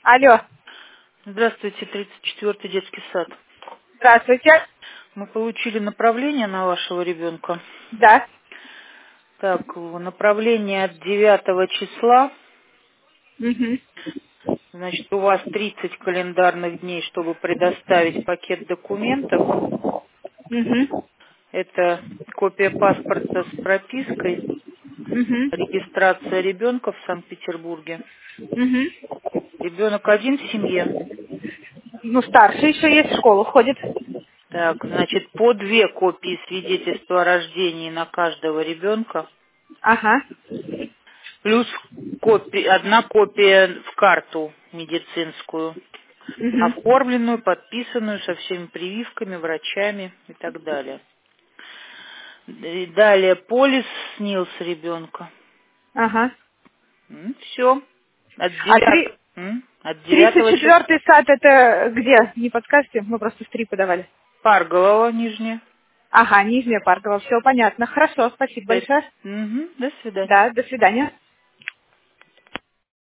Алло. Здравствуйте, 34-й детский сад. Здравствуйте. Мы получили направление на вашего ребенка. Да. Так, направление от 9 числа. Угу. Значит, у вас 30 календарных дней, чтобы предоставить пакет документов. Угу. Это копия паспорта с пропиской, Угу. регистрация ребенка в Санкт-Петербурге. Угу. Ребенок один в семье. Ну, старший еще есть, в школу ходит. Так, значит, по 2 копии свидетельства о рождении на каждого ребенка. Ага. Плюс одна копия в карту медицинскую, Угу. оформленную, подписанную со всеми прививками, врачами и так далее. И далее полис СНИЛС ребенка. Ага. Все. От А 9, от 9 числа. 34-й сад это где? Не подскажете? Мы просто в 3 подавали. Парголова, Нижняя. Ага, Нижняя Парково. Все понятно. Хорошо, спасибо большое. До свидания. Да, до свидания.